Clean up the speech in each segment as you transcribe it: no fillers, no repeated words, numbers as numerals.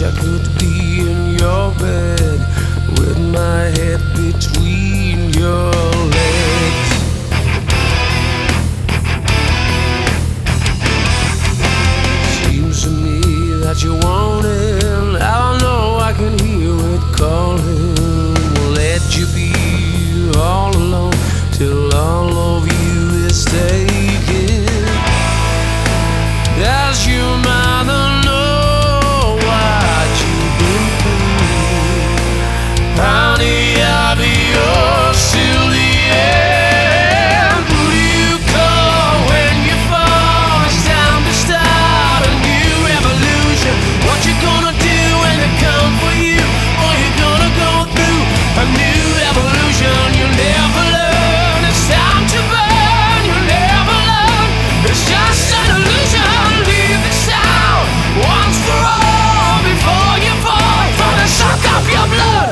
I could be in your bed with my head between your legs. Seems to me that you want it. I know I can hear it calling. We'll let you be all alone till all of you is taken. As you might know what you've been through, honey, I'll be yours till the end. Who do you call when you fall? It's time to start a new revolution. What you gonna do when they come for you? Or you gonna go through a new evolution? You'll never learn. It's time to burn. You'll never learn. It's just an illusion. Leave this out once for all before you fall for the suck of your blood.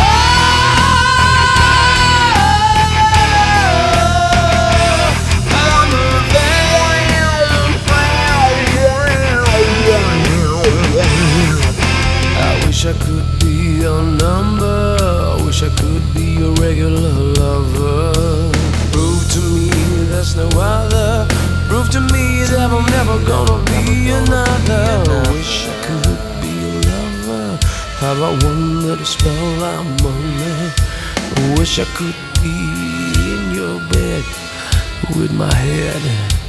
I wish I could be your number. I wish I could be your regular lover. Prove to me there's no other. Prove to me that I'm never gonna be another. I wish I could be your lover. How about one little spell I'm under? I wish I could be in your bed with my head